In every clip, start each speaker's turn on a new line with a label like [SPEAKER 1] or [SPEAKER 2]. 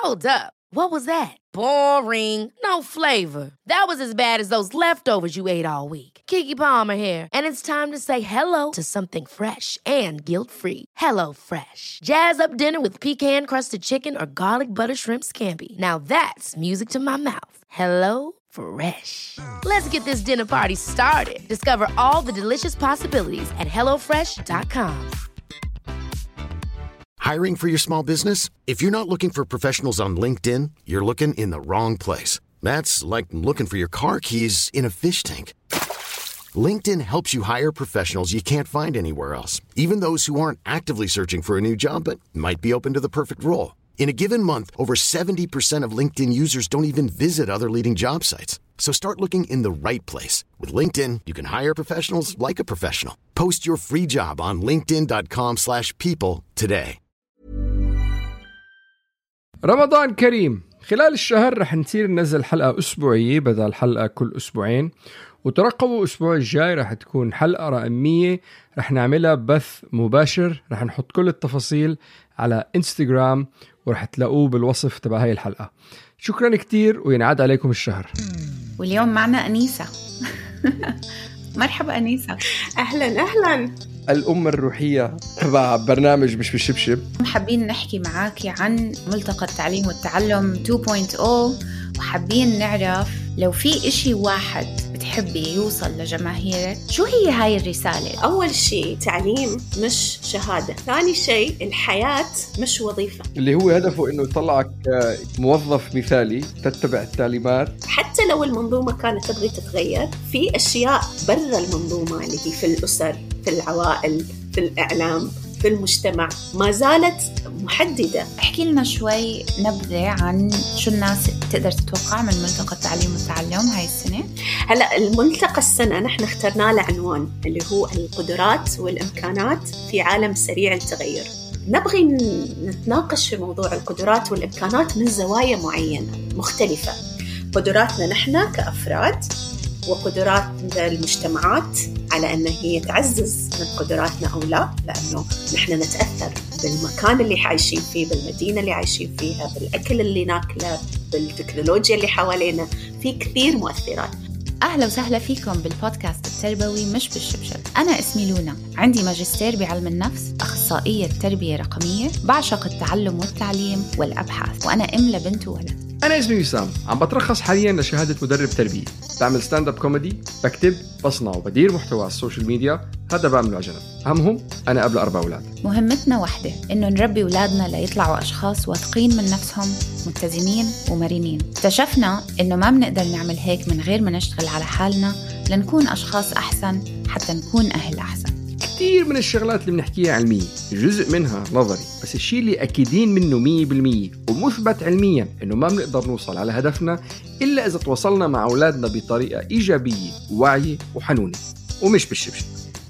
[SPEAKER 1] Hold up. What was that? Boring. No flavor. That was as bad as those leftovers you ate all week. Keke Palmer here, and it's time to say hello to something fresh and guilt-free. Hello Fresh. Jazz up dinner with pecan-crusted chicken or garlic butter shrimp scampi. Now that's music to my mouth. Hello Fresh. Let's get this dinner party started. Discover all the delicious possibilities at hellofresh.com.
[SPEAKER 2] Hiring for your small business? If you're not looking for professionals on LinkedIn, you're looking in the wrong place. That's like looking for your car keys in a fish tank. LinkedIn helps you hire professionals you can't find anywhere else, even those who aren't actively searching for a new job but might be open to the perfect role. In a given month, over 70% of LinkedIn users don't even visit other leading job sites. So start looking in the right place. With LinkedIn, you can hire professionals like a professional. Post your free job on linkedin.com/people today.
[SPEAKER 3] رمضان كريم. خلال الشهر رح نصير ننزل حلقة أسبوعية بدل حلقة كل أسبوعين، وترقبوا الأسبوع الجاي رح تكون حلقة رقم 100 رح نعملها بث مباشر. رح نحط كل التفاصيل على إنستغرام ورح تلاقوه بالوصف تبع هاي الحلقة. شكرا كتير وينعاد عليكم الشهر.
[SPEAKER 4] واليوم معنا أنيسة. مرحبا أنيسة.
[SPEAKER 5] أهلا
[SPEAKER 3] الأم الروحية تبع برنامج مش بالشبشب.
[SPEAKER 4] حابين نحكي معاكي عن ملتقى التعليم والتعلم 2.0، وحابين نعرف لو في إشي واحد بتحبي يوصل لجماهيرك شو هي هاي الرسالة؟
[SPEAKER 5] أول شيء تعليم مش شهادة، ثاني شيء الحياة مش وظيفة،
[SPEAKER 3] اللي هو هدفه إنه يطلعك موظف مثالي تتبع التعليمات.
[SPEAKER 5] حتى لو المنظومة كانت تبغي تتغير، في أشياء برا المنظومة اللي هي في الأسر، في العوائل، في الإعلام، في المجتمع ما زالت محددة.
[SPEAKER 4] احكي لنا شوي نبذة عن شو الناس تقدر تتوقع من ملتقى التعليم والتعلم هاي السنة.
[SPEAKER 5] هلأ الملتقى السنة نحن اخترنا له عنوان اللي هو القدرات والإمكانات في عالم سريع التغير. نبغي نتناقش في موضوع القدرات والإمكانات من زوايا معينة مختلفة، قدراتنا نحن كأفراد وقدرات المجتمعات على أن هي تعزز من قدراتنا أو لا، لأنه نحن نتأثر بالمكان اللي عايشين فيه، بالمدينة اللي عايشين فيها، بالأكل اللي ناكله، بالتكنولوجيا اللي حوالينا، في كثير مؤثرات.
[SPEAKER 4] أهلا وسهلا فيكم بالبودكاست التربوي مش بالشبشب. أنا اسمي لونا، عندي ماجستير بعلم النفس، أخصائية تربية رقمية، بعشق التعلم والتعليم والأبحاث، وأنا أم لبنت وولد.
[SPEAKER 3] أنا اسمي وسام، عم بترخص حالياً لشهادة مدرب تربية، بعمل ستاند اب كوميدي، بكتب، بصنع وبدير محتوى على السوشيال ميديا، هذا بعمله على جنب. أهمهم أنا قبل 4 أولاد.
[SPEAKER 4] مهمتنا واحدة، إنه نربي أولادنا ليطلعوا أشخاص واثقين من نفسهم، متزنين ومرنين. اكتشفنا إنه ما بنقدر نعمل هيك من غير ما نشتغل على حالنا لنكون أشخاص أحسن حتى نكون أهل أحسن.
[SPEAKER 3] كثير من الشغلات اللي بنحكيها علمية، جزء منها نظري، بس الشيء اللي أكيدين منه 100% ومثبت علميا إنه ما بنقدر نوصل على هدفنا إلا إذا تواصلنا مع أولادنا بطريقة إيجابية وواعية وحنونة ومش بالشبشب.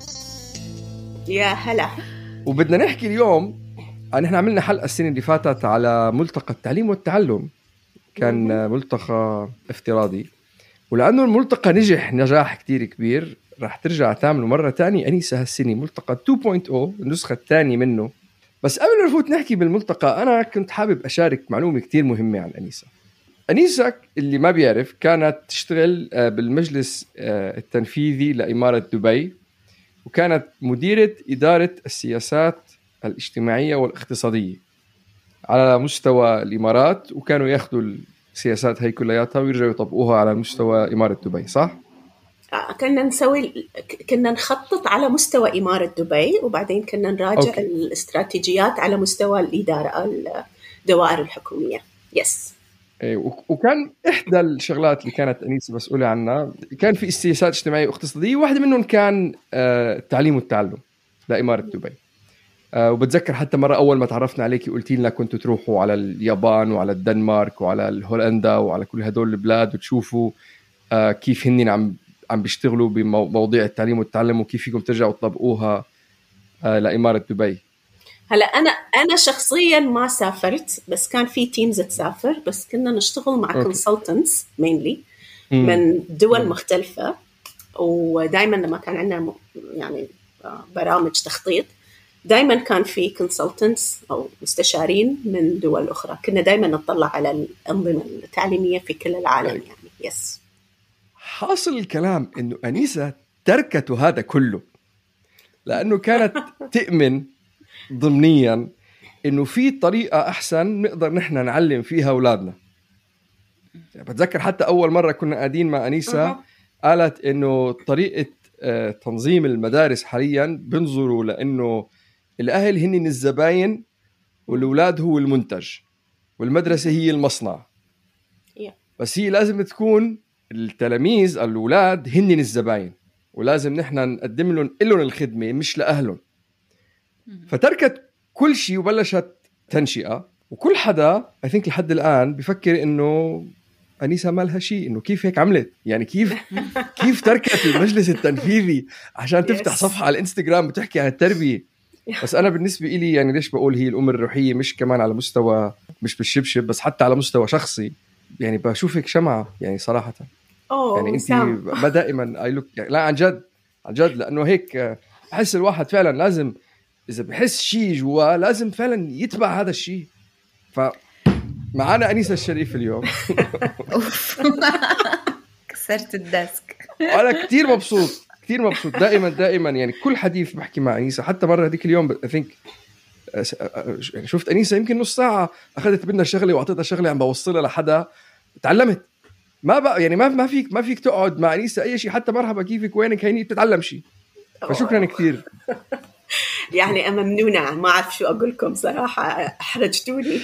[SPEAKER 5] يا هلا.
[SPEAKER 3] وبدنا نحكي اليوم نحن عملنا حلقة السنة اللي فاتت على ملتقى التعليم والتعلم، كان ملتقى افتراضي، ولأنه الملتقى نجح نجاح كتير كبير راح ترجع تعمله مرة تانية أنيسة هالسنة، ملتقى 2.0 النسخة الثانية منه. بس قبل ما نفوت نحكي بالملتقى أنا كنت حابب أشارك معلومة كتير مهمة عن أنيسة. أنيسة اللي ما بيعرف كانت تشتغل بالمجلس التنفيذي لإمارة دبي، وكانت مديرة إدارة السياسات الاجتماعية والاقتصادية على مستوى الإمارات، وكانوا ياخدوا السياسات هاي كلياتها ويرجعوا يطبقوها على مستوى إمارة دبي، صح؟
[SPEAKER 5] كنا نخطط على مستوى إمارة دبي، وبعدين كنا نراجع الاستراتيجيات على مستوى الإدارة الدوائر الحكومية. يس.
[SPEAKER 3] وكان إحدى الشغلات اللي كانت أنيسة مسؤولة عنها كان في سياسات اجتماعية واقتصادية، واحدة منهم كان التعليم والتعلم لإمارة دبي. وبتذكر حتى مرة أول ما تعرفنا عليكي قلتي لنا كنتوا تروحوا على اليابان وعلى الدنمارك وعلى هولندا وعلى كل هدول البلاد وتشوفوا كيف هنين عم بيشتغلوا بمواضيع التعليم والتعلم وكيف فيكم ترجعوا تطبقوها لإمارة دبي.
[SPEAKER 5] هلا أنا شخصيا ما سافرت، بس كان في تيمز تسافر، بس كنا نشتغل مع consultants mainly من دول مختلفة، ودائما لما كان عندنا يعني برامج تخطيط دائما كان في consultants أو مستشارين من دول أخرى. كنا دائما نطلع على الأنظمة التعليمية في كل العالم يعني. يس.
[SPEAKER 3] حاصل الكلام إنه أنيسة تركت هذا كله لأنه كانت تؤمن ضمنيا إنه في طريقة أحسن نقدر نحن نعلم فيها أولادنا. يعني بتذكر حتى أول مرة كنا قاعدين مع أنيسة قالت إنه طريقة تنظيم المدارس حاليا بنظروا لأنه الأهل هن الزباين والأولاد هو المنتج والمدرسة هي المصنع. بس هي لازم تكون التلاميذ الأولاد هن الزباين ولازم نحن نقدم لهم الخدمة مش لأهلهم. فتركت كل شيء وبلشت تنشئة. وكل حدا I think لحد الآن بفكر إنه أنيسة ما لها شيء، إنه كيف هيك عملت، يعني كيف تركت المجلس التنفيذي عشان تفتح صفحة على الإنستغرام وتحكي عن التربية. بس أنا بالنسبة إلي يعني ليش بقول هي الأم الروحية، مش كمان على مستوى مش بالشبشب بس حتى على مستوى شخصي، يعني بشوفك شمعة يعني صراحة. يعني أنت ما دائما يعني لا عن جد لأنه هيك بحس الواحد فعلا لازم إذا بحس شيء جوا لازم فعلا يتبع هذا الشيء. فمعانا أنيسة الشريف اليوم.
[SPEAKER 4] كسرت الديسك.
[SPEAKER 3] أنا كتير مبسوط دائما يعني كل حديث بحكي مع أنيسة. حتى مرة هذيك اليوم يعني شفت أنيسة يمكن نص ساعة أخذت منها شغلة وعطيتها شغلة عم بوصلها لحدا. تعلمت ما بقى يعني ما فيك تقعد مع أنيسة أي شيء حتى مرحبا كيفك وينك هيني تتعلم شيء. فشكرا كثير.
[SPEAKER 5] يعني أنا ممنونة، ما أعرف شو أقولكم صراحة، أحرجتوني.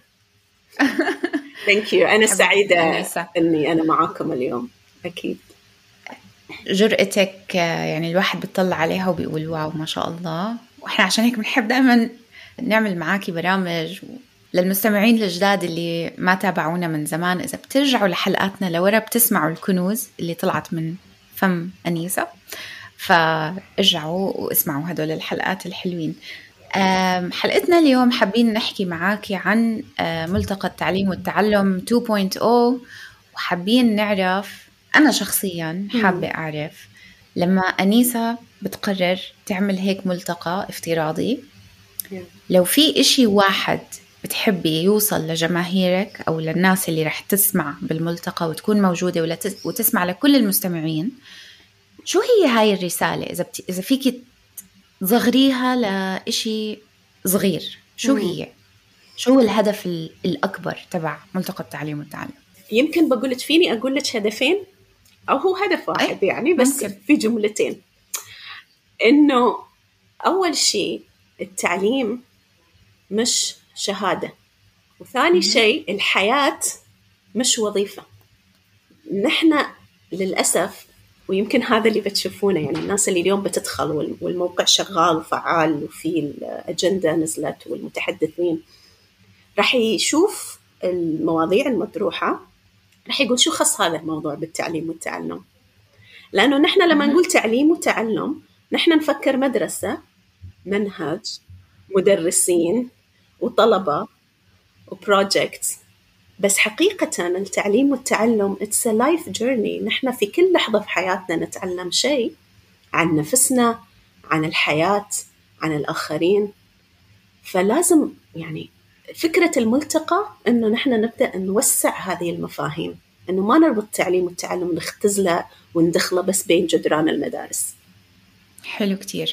[SPEAKER 5] Thank you. أنا سعيدة أني أنا معاكم اليوم. أكيد
[SPEAKER 4] جرأتك يعني الواحد بيطلع عليها وبيقول واو ما شاء الله. وإحنا عشان هيك بنحب دائما نعمل معاكي برامج. للمستمعين الجداد اللي ما تابعونا من زمان، إذا بترجعوا لحلقاتنا لورا بتسمعوا الكنوز اللي طلعت من فم أنيسة، فارجعوا واسمعوا هدول الحلقات الحلوين. حلقتنا اليوم حابين نحكي معاكي عن ملتقى التعليم والتعلم 2.0، وحابين نعرف، أنا شخصيا حابة أعرف لما أنيسة بتقرر تعمل هيك ملتقى افتراضي، لو في إشي واحد بتحبي يوصل لجماهيرك أو للناس اللي رح تسمع بالملتقى وتكون موجودة وتسمع لكل المستمعين، شو هي هاي الرسالة؟ إذا فيك تصغريها لإشي صغير، شو هي؟ شو الهدف الأكبر تبع ملتقى التعليم والتعلم؟
[SPEAKER 5] يمكن بقولك فيني أقول لك هدفين أو هو هدف واحد يعني، بس ممكن. في جملتين. إنه أول شيء التعليم مش شهادة، وثاني شيء الحياة مش وظيفة. نحن للأسف، ويمكن هذا اللي بتشوفونه، يعني الناس اللي اليوم بتدخل والموقع شغال وفعال وفي الأجندة نزلت والمتحدثين رح يشوف المواضيع المطروحة، رح يقول شو خص هذا الموضوع بالتعليم والتعلم. لأنه نحن لما نقول تعليم وتعلم نحن نفكر مدرسة، منهج، مدرسين وطلبة وبروجكت. بس حقيقة التعليم والتعلم it's a life journey. نحن في كل لحظة في حياتنا نتعلم شيء عن نفسنا، عن الحياة، عن الآخرين. فلازم يعني فكرة الملتقى إنه نحن نبدأ نوسع هذه المفاهيم، إنه ما نربط التعليم والتعلم نختزله وندخله بس بين جدران المدارس.
[SPEAKER 4] حلو كتير،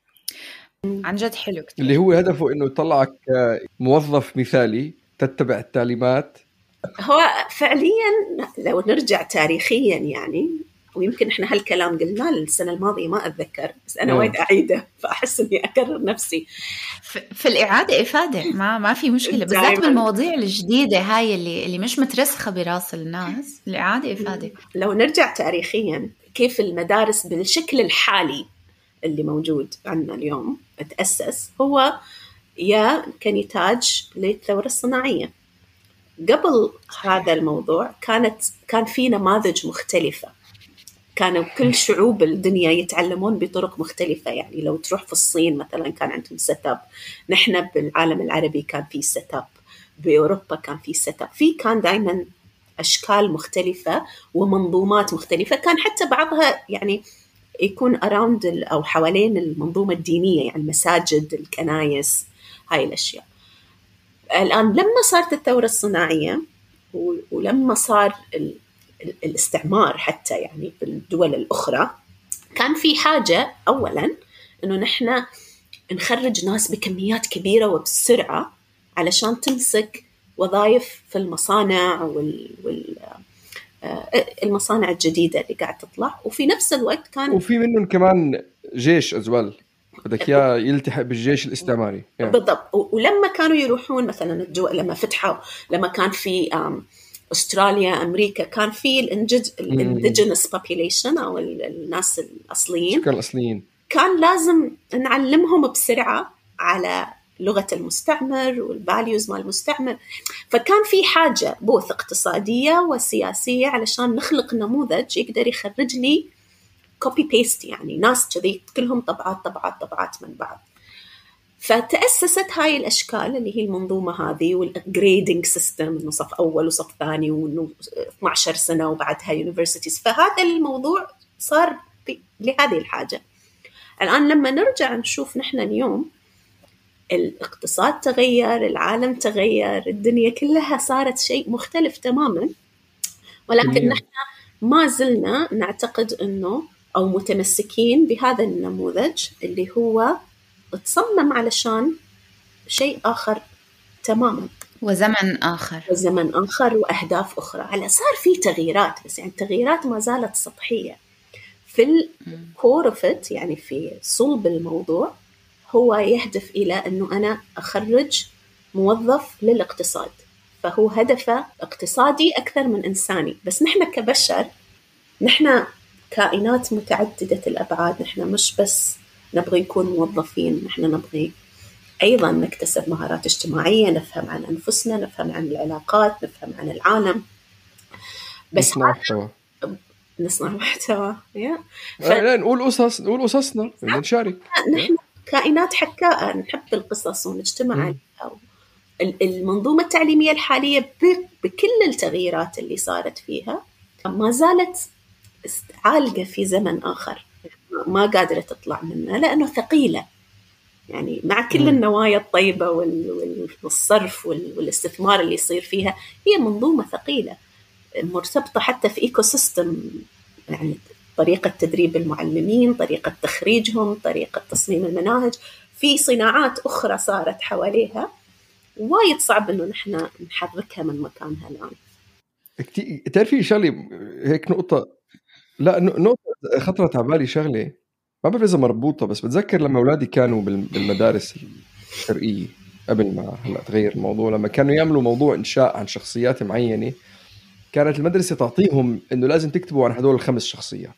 [SPEAKER 4] عن جد حلو كتير.
[SPEAKER 3] اللي هو هدفه إنه يطلعك موظف مثالي تتبع التعليمات.
[SPEAKER 5] هو فعليا لو نرجع تاريخيا يعني، ويمكن احنا هالكلام قلناه السنة الماضية ما أتذكر، بس أنا وايد أعيده فأحس إني أكرر نفسي.
[SPEAKER 4] في الإعادة إفادة، ما في مشكلة، بالذات بالمواضيع الجديدة هاي اللي مش مترسخة براس الناس. الإعادة إفادة.
[SPEAKER 5] لو نرجع تاريخيا كيف المدارس بالشكل الحالي اللي موجود عندنا اليوم تأسس، هو يا كنتاج للثورة الصناعية. قبل هذا الموضوع كان في نماذج مختلفة، كانوا كل شعوب الدنيا يتعلمون بطرق مختلفة. يعني لو تروح في الصين مثلا كان عندهم سيت اب، نحن بالعالم العربي كان في سيت اب، بأوروبا كان في سيت اب، كان دائما أشكال مختلفة ومنظومات مختلفة. كان حتى بعضها يعني يكون around أو حوالين المنظومة الدينية، يعني المساجد، الكنائس، هاي الأشياء. الآن لما صارت الثورة الصناعية ولما صار الاستعمار حتى يعني بالدول الأخرى، كان في حاجة أولاً إنه نحن نخرج ناس بكميات كبيرة وبسرعة علشان تمسك وظائف في المصانع المصانع الجديدة اللي قاعد تطلع. وفي نفس الوقت كان
[SPEAKER 3] وفي منهم كمان جيش أزوال بدك إياه يلتحق بالجيش الاستعماري يعني.
[SPEAKER 5] بالضبط. ولما كانوا يروحون مثلا الدول لما فتحوا، لما كان في أستراليا، أمريكا، كان في indigenous population أو الناس الأصليين، كان لازم نعلمهم بسرعة على لغة المستعمر والفاليوز مال المستعمر. فكان في حاجة بوث اقتصادية وسياسية علشان نخلق نموذج يقدر يخرج لي copy paste، يعني ناس كذي كلهم طبعات من بعض. فتأسست هاي الأشكال اللي هي المنظومة هذه والجريدنج سيستم، إنه صف أول وصف ثاني وإنه 12 سنة وبعدها يونيفرسيتيز. فهذا الموضوع صار لهذه الحاجة. الآن لما نرجع نشوف نحن اليوم الاقتصاد تغير، العالم تغير، الدنيا كلها صارت شيء مختلف تماما، ولكن نحن ما زلنا نعتقد إنه أو متمسكين بهذا النموذج اللي هو تصمم علشان شيء آخر تماما،
[SPEAKER 4] وزمن آخر
[SPEAKER 5] وأهداف أخرى. هلا صار في تغييرات، بس يعني التغييرات ما زالت سطحية. في الكورفت يعني في صلب الموضوع هو يهدف إلى أنه أنا أخرج موظف للاقتصاد، فهو هدفه اقتصادي أكثر من إنساني. بس نحن كبشر، نحن كائنات متعددة الأبعاد، نحن مش بس نبغي نكون موظفين، نحن نبغي أيضا نكتسب مهارات اجتماعية، نفهم عن أنفسنا، نفهم عن العلاقات، نفهم عن العالم. بس نصنع محتوى
[SPEAKER 3] نقول قصصنا نشارك.
[SPEAKER 5] نحن كائنات حكاء، نحب القصص ونجتمع. المنظومة التعليمية الحالية بكل التغييرات اللي صارت فيها ما زالت عالقة في زمن آخر، ما قادرة تطلع منه لأنه ثقيلة. يعني مع كل النوايا الطيبة والصرف والاستثمار اللي يصير فيها، هي منظومة ثقيلة مرتبطة حتى في إيكو سيستم، يعني طريقة تدريب المعلمين، طريقة تخريجهم، طريقة تصميم المناهج، في صناعات أخرى صارت حواليها، وايد صعب إنه نحن نحركها من مكانها الآن.
[SPEAKER 3] تعرفي شغلة هيك نقطة خطرت على بالي، شغلة ما بعرف إذا مربوطة، بس بتذكر لما أولادي كانوا بالمدارس الشرقية قبل ما هلا تغير الموضوع، لما كانوا يعملوا موضوع إنشاء عن شخصيات معينة، كانت المدرسة تعطيهم إنه لازم تكتبوا عن هدول 5 شخصيات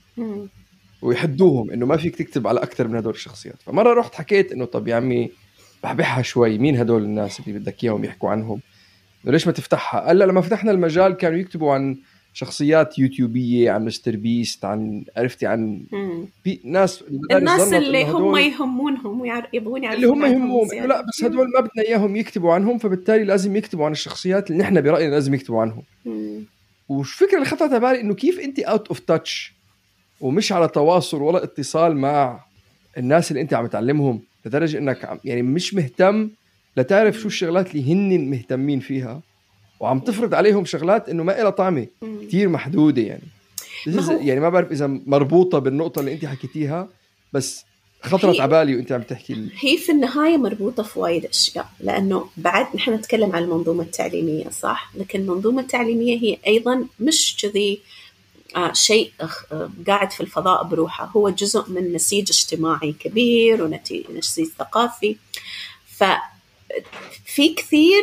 [SPEAKER 3] ويحدوهم إنه ما فيك تكتب على أكثر من هدول الشخصيات. فمرة رحت حكيت إنه طب يا عمي بحبحها شوي، مين هدول الناس اللي بدك إياهم يحكوا عنهم؟ ليش ما تفتحها؟ قال لما فتحنا المجال كانوا يكتبوا عن شخصيات يوتيوبية، عن مستر بيست، عن عرفتي عن الناس
[SPEAKER 5] اللي هم يهمونهم ويبغون
[SPEAKER 3] اللي هم يهمهم، إنه لا بس هدول ما بدنا إياهم يكتبوا عنهم، فبالتالي لازم يكتبوا عن الشخصيات اللي نحن برأينا لازم يكتبوا عنهم. وش فكرة اللي خطرت على بالي إنه كيف أنت out of touch ومش على تواصل ولا اتصال مع الناس اللي أنت عم تعلمهم، لدرجة إنك يعني مش مهتم لتعرف شو الشغلات اللي هن مهتمين فيها، وعم تفرض عليهم شغلات إنه ما إلها طعمة كتير محدودة. يعني يعني ما بعرف إذا مربوطة بالنقطة اللي أنت حكيتيها، بس خطرت على بالي وأنت عم تحكي
[SPEAKER 5] هي في النهاية مربوطة في وايد أشياء، لأنه بعد نحن نتكلم عن المنظومة التعليمية صح، لكن المنظومة التعليمية هي أيضا مش كذي شيء قاعد في الفضاء بروحه، هو جزء من نسيج اجتماعي كبير ونسيج ثقافي. ففي كثير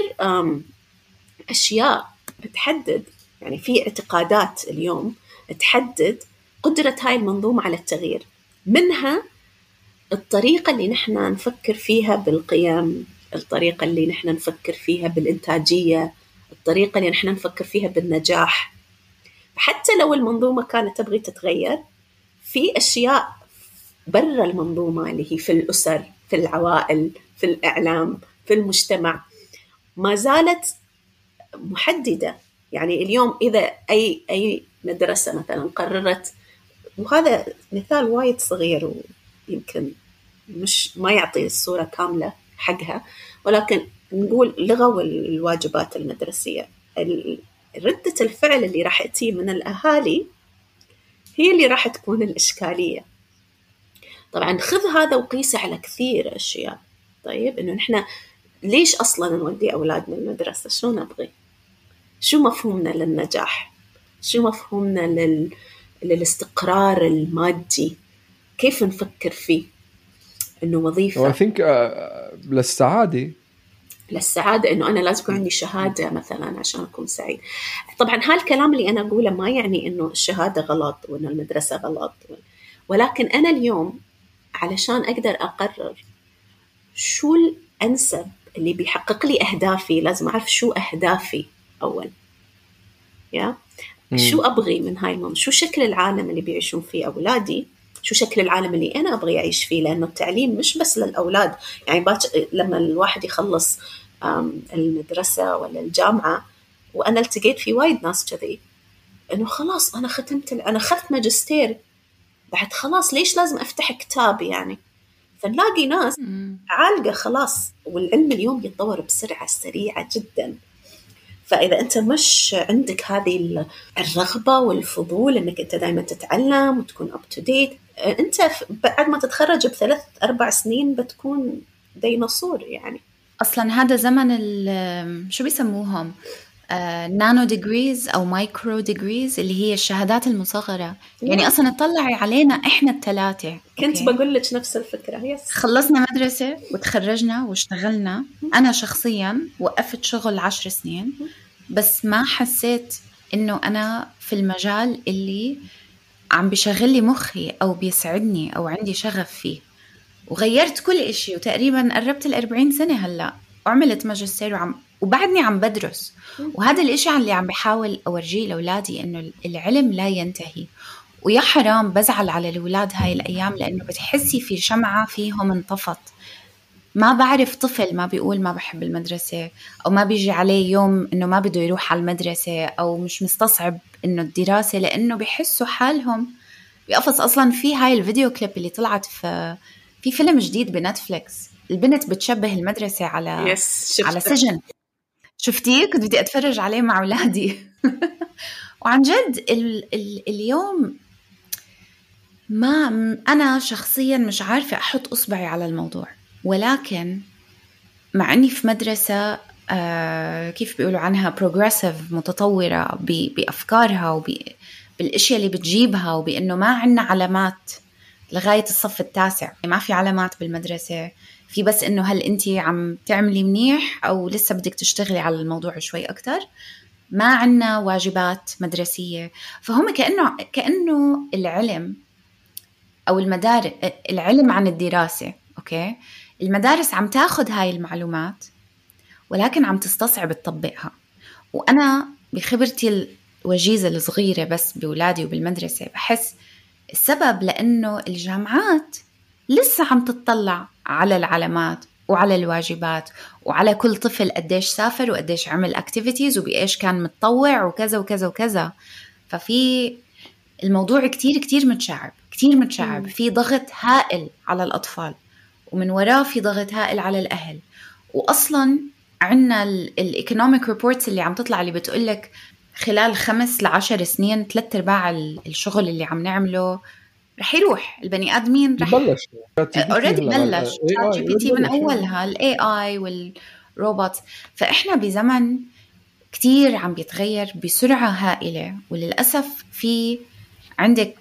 [SPEAKER 5] أشياء بتحدد، يعني في اعتقادات اليوم تحدد قدرة هاي المنظومة على التغيير، منها الطريقة اللي نحن نفكر فيها بالقيم، الطريقة اللي نحن نفكر فيها بالإنتاجية، الطريقة اللي نحن نفكر فيها بالنجاح. حتى لو المنظومة كانت تبغي تتغير، في أشياء برا المنظومة اللي هي في الأسر، في العوائل، في الإعلام، في المجتمع، ما زالت محددة. يعني اليوم إذا أي مدرسة مثلا قررت وهذا مثال وايد صغير ويمكن ما يعطي الصورة كاملة حقها، ولكن نقول لغوا الواجبات المدرسية. ردة الفعل اللي راح تأتي من الأهالي هي اللي راح تكون الإشكالية. طبعا خذ هذا وقيسه على كثير أشياء. طيب إنه نحن ليش أصلا نودي أولادنا المدرسة؟ شو نبغي؟ شو مفهومنا للنجاح؟ شو مفهومنا للاستقرار المادي؟ كيف نفكر فيه؟ إنه وظيفة.
[SPEAKER 3] I think للسعادة
[SPEAKER 5] إنه أنا لازم يكون عندي شهادة مثلا عشان أكون سعيد. طبعا هالكلام اللي أنا أقوله ما يعني إنه الشهادة غلط وإنه المدرسة غلط، ولكن أنا اليوم علشان أقدر أقرر شو الأنسب اللي بيحقق لي أهدافي لازم أعرف شو أهدافي أول. شو أبغي من هاي المنطقة، شو شكل العالم اللي بيعيشون فيه أولادي، شو شكل العالم اللي أنا أبغي أعيش فيه. لأنه التعليم مش بس للأولاد، يعني لما الواحد يخلص المدرسة ولا الجامعة، وأنا التقيت في وايد ناس كذي إنه خلاص أنا أنا أخذت ماجستير، بعد خلاص ليش لازم أفتح كتاب يعني؟ فنلاقي ناس عالقة خلاص. والعلم اليوم يتطور بسرعة سريعة جدا، فإذا أنت مش عندك هذه الرغبة والفضول إنك أنت دائما تتعلم وتكون up to date، أنت بعد ما تتخرج ب3-4 سنين بتكون ديناصور يعني.
[SPEAKER 4] أصلا هذا زمن شو بيسموهم نانو ديجريز أو مايكرو ديجريز، اللي هي الشهادات المصغرة. يعني أصلا اطلعي علينا إحنا الثلاثة
[SPEAKER 5] كنت بقول لك نفس الفكرة.
[SPEAKER 4] خلصنا مدرسة وتخرجنا واشتغلنا. أنا شخصيا وقفت شغل 10 سنين، بس ما حسيت إنه أنا في المجال اللي عم بيشغل لي مخي أو بيسعدني أو عندي شغف فيه، وغيرت كل إشي. وتقريبا قربت 40 سنة هلأ، وعملت ماجستير وبعدني عم بدرس. وهذا الإشي اللي عم بحاول أورجيه لأولادي، إنه العلم لا ينتهي. ويا حرام بزعل على الأولاد هاي الأيام، لأنه بتحسي في شمعة فيهم انطفت. ما بعرف طفل ما بيقول ما بحب المدرسة، أو ما بيجي عليه يوم إنه ما بده يروح على المدرسة، أو مش مستصعب إنه الدراسة، لأنه بيحسوا حالهم بيقفص. أصلا في هاي الفيديو كليب اللي طلعت في فيلم جديد بنتفليكس، البنت بتشبه المدرسة على سجن. شفتيه؟ كنت بدي أتفرج عليه مع أولادي. وعن جد اليوم ما أنا شخصيا مش عارفة أحط أصبعي على الموضوع، ولكن مع أني في مدرسة كيف بيقولوا عنها progressive، متطورة بأفكارها وبالأشياء اللي بتجيبها، وبأنه ما عنا علامات لغاية الصف التاسع. ما في علامات بالمدرسة، في بس إنه هل أنتي عم تعملي منيح أو لسه بدك تشتغلي على الموضوع شوي أكتر. ما عنا واجبات مدرسية. فهم كأنه العلم أو المدارس، العلم عن الدراسة، أوكي، المدارس عم تاخد هاي المعلومات ولكن عم تستصعب تطبقها. وأنا بخبرتي الوجيزة الصغيرة بس بولادي وبالمدرسة بحس السبب لأنه الجامعات لسه عم تطلع على العلامات وعلى الواجبات وعلى كل طفل قديش سافر وقديش عمل activities وبإيش كان متطوع وكذا وكذا وكذا. ففي الموضوع كتير متشعب. في ضغط هائل على الأطفال، ومن وراه في ضغط هائل على الأهل. وأصلا عنا الإيكونوميك ريبورتس اللي عم تطلع اللي بتقولك خلال 5-10 سنين 3/4 الشغل اللي عم نعمله رح يروح. البني آدمين رح
[SPEAKER 3] بلش
[SPEAKER 4] already بلش ChatGPT من أولها ال AI والروبوت. فإحنا بزمن كتير عم بيتغير بسرعة هائلة. وللأسف في عندك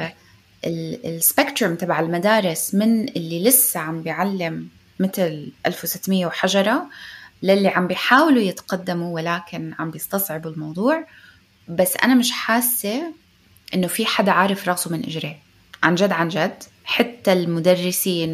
[SPEAKER 4] السبيكتروم تبع المدارس من اللي لسه عم بيعلم مثل 1600 وحجرة للي عم بيحاولوا يتقدموا ولكن عم بيستصعبوا الموضوع. بس أنا مش حاسة إنه في حدا عارف راسه من إجريه عن جد. حتى المدرسين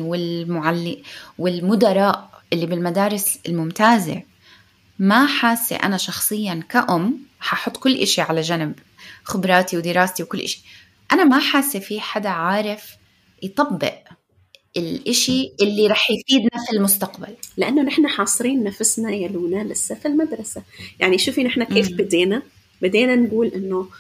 [SPEAKER 4] والمدراء اللي بالمدارس الممتازة ما حاسة. أنا شخصيا كأم ححط كل إشي على جنب، خبراتي ودراستي وكل إشي، أنا ما حاسة في حدا عارف يطبق الإشي اللي رح يفيدنا في المستقبل.
[SPEAKER 5] لأنه نحن حاصرين نفسنا يلونا لسه في المدرسة. يعني شوفي نحن كيف بدينا نقول إنه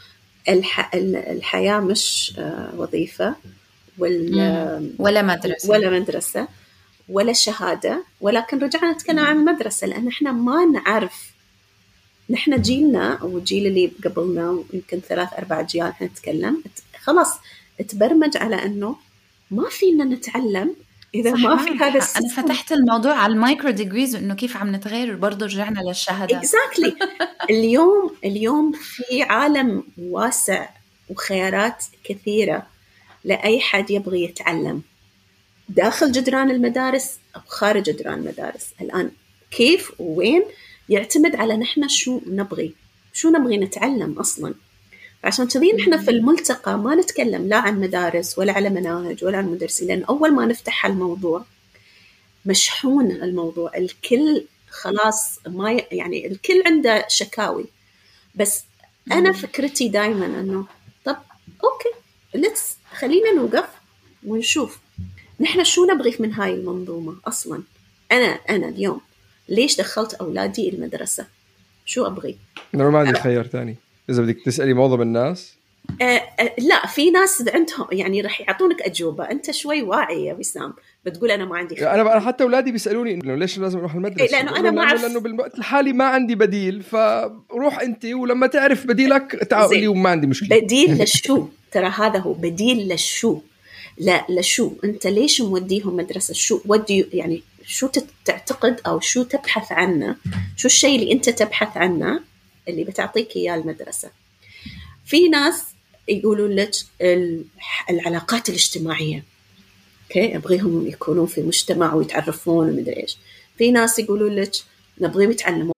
[SPEAKER 5] الحياة مش وظيفة
[SPEAKER 4] ولا مدرسة
[SPEAKER 5] ولا شهادة، ولكن رجعنا نتكلم عن المدرسة لأن إحنا ما نعرف. نحن جيلنا أو الجيل اللي قبلنا يمكن 3-4 أجيال إحنا نتكلم خلاص تبرمج على أنه ما فينا نتعلم إذا ما في هذا السيستم.
[SPEAKER 4] أنا فتحت الموضوع على المايكرو ديجريز وإنه كيف عم نتغير برضو رجعنا للشهادات.
[SPEAKER 5] exactly. اليوم في عالم واسع وخيارات كثيرة لأي حد يبغي يتعلم داخل جدران المدارس أو خارج جدران المدارس. الآن كيف وين يعتمد على نحن شو نبغي نتعلم أصلاً. عشان كذي نحن في الملتقى ما نتكلم لا عن مدارس ولا على مناهج ولا عن مدرسين، لأن أول ما نفتح الموضوع مشحون الموضوع، الكل خلاص ما يعني الكل عنده شكاوي. بس أنا فكرتي دايماً أنه طب أوكي خلينا نوقف ونشوف نحن شو نبغي من هاي المنظومة أصلاً. أنا اليوم ليش دخلت أولادي المدرسة؟ شو أبغي؟
[SPEAKER 3] أنا ما عندي خيار تاني. إذا بدك تسألي معظم الناس
[SPEAKER 5] لا، في ناس عندهم يعني رح يعطونك أجوبة. أنت شوي واعي يا وسام بتقول أنا ما عندي خيار.
[SPEAKER 3] أنا حتى أولادي بيسألوني إنه ليش لازم أروح المدرسة،
[SPEAKER 5] لأنه أنا ما أعرف،
[SPEAKER 3] لأنه بالوقت الحالي ما عندي بديل، فروح أنت ولما تعرف بديلك تعال لي وما عندي مشكلة.
[SPEAKER 5] بديل للشو؟ ترى هذا هو بديل للشو. لا لشو أنت ليش موديهم مدرسة؟ شو ودي يعني شو تعتقد أو شو تبحث عنه؟ شو الشيء اللي أنت تبحث عنه اللي بتعطيك إياه المدرسة؟ في ناس يقولوا لك العلاقات الاجتماعية، أوكي أبغيهم يكونون في مجتمع ويتعرفون ومدري إيش. في ناس يقولوا لك نبغيهم يتعلموا.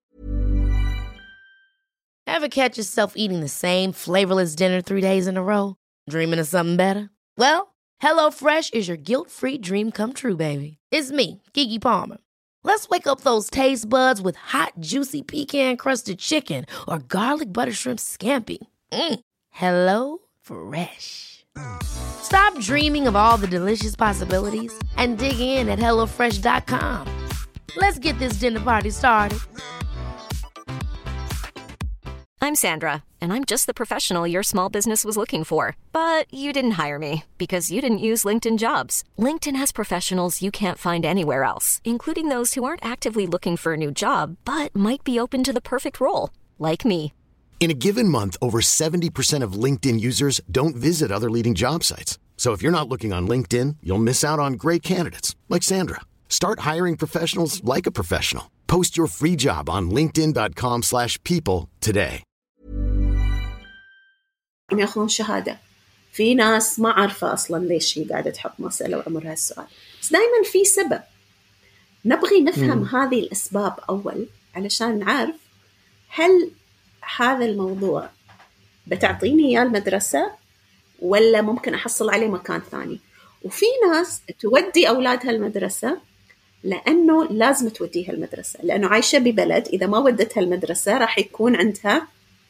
[SPEAKER 1] Ever catch yourself eating the same flavorless dinner 3 days in a row? Dreaming of something better? Well, HelloFresh is your guilt-free dream come true, baby. It's me, Keke Palmer. Let's wake up those taste buds with hot, juicy pecan-crusted chicken or garlic butter shrimp scampi. Hello Fresh. Stop dreaming of all the delicious possibilities and dig in at HelloFresh.com. Let's get this dinner party started.
[SPEAKER 6] I'm Sandra, and I'm just the professional your small business was looking for. But you didn't hire me because you didn't use LinkedIn Jobs. LinkedIn has professionals you can't find anywhere else, including those who aren't actively looking for a new job, but might be open to the perfect role, like me.
[SPEAKER 2] In a given month, over 70% of LinkedIn users don't visit other leading job sites. So if you're not looking on LinkedIn, you'll miss out on great candidates like Sandra. Start hiring professionals like a professional. Post your free job on linkedin.com/people today.
[SPEAKER 5] ياخذون شهادة. في ناس ما عارفة أصلاً ليش هي قاعدة تحط مسألة وعمرها السؤال، بس دايماً في سبب. نبغي نفهم هذه الأسباب أول علشان نعرف هل هذا الموضوع بتعطيني إياه المدرسة ولا ممكن أحصل عليه مكان ثاني. وفي ناس تودي أولادها المدرسة لأنه لازم توديها المدرسة، لأنه عايشة ببلد إذا ما ودتها المدرسة راح يكون عندها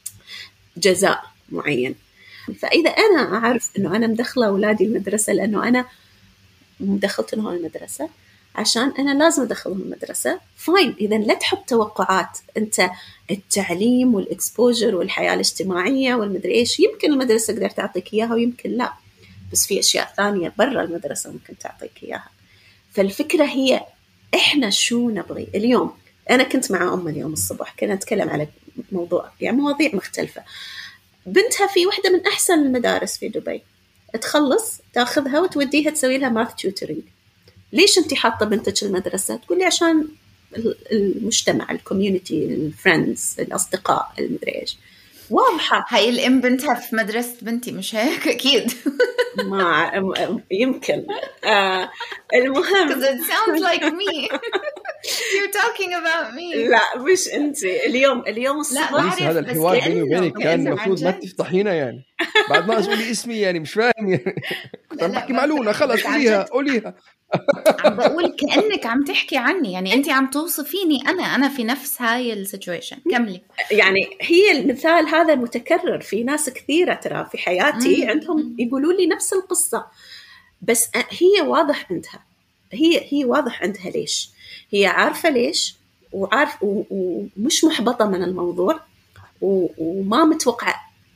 [SPEAKER 5] جزاء معين. فإذا أنا أعرف أنه أنا مدخلة أولادي المدرسة لأنه أنا مدخلتهم المدرسة عشان أنا لازم أدخلهم المدرسة، فاين. إذا لا تحط توقعات. أنت التعليم والإكسبوجر والحياة الاجتماعية والمدري إيش يمكن المدرسة قدر تعطيك إياها ويمكن لا، بس في أشياء ثانية برا المدرسة ممكن تعطيك إياها. فالفكرة هي إحنا شو نبغي. اليوم أنا كنت مع اليوم الصبح كنا نتكلم على مواضيع مختلفة. بنتها في واحدة من أحسن المدارس في دبي، تخلص تاخذها وتوديها تسوي لها ماث تيوترينج. ليش أنتي حاطة بنتك المدرسة؟ تقولي عشان المجتمع، الكوميونتي، الفريندز، الأصدقاء، المدري إيش. واضحة.
[SPEAKER 4] هاي الأم بنتها في مدرسة بنتي مش هيك؟ أكيد.
[SPEAKER 5] ما يمكن. المهم.
[SPEAKER 4] Because it sounds like me. You're talking about me.
[SPEAKER 5] لا مش أنتي. اليوم الصبح.
[SPEAKER 3] هذا الحوار بيني وبينك كان المفروض ما تفتحينا يعني. بعد ما أقولي اسمي يعني مش فاهم يعني. كنت بحكي معلومة خلص قوليها.
[SPEAKER 4] عم بقول كأنك عم تحكي عني، يعني أنت عم توصفيني أنا في نفس هاي السيتويشن. كملي.
[SPEAKER 5] يعني هي المثال هذا متكرر في ناس كثيرة ترى في حياتي عندهم يقولوا لي نفس القصة، بس هي واضح عندها، هي واضح عندها ليش، هي عارفة ليش وعارف ومش محبطة من الموضوع وما متوقع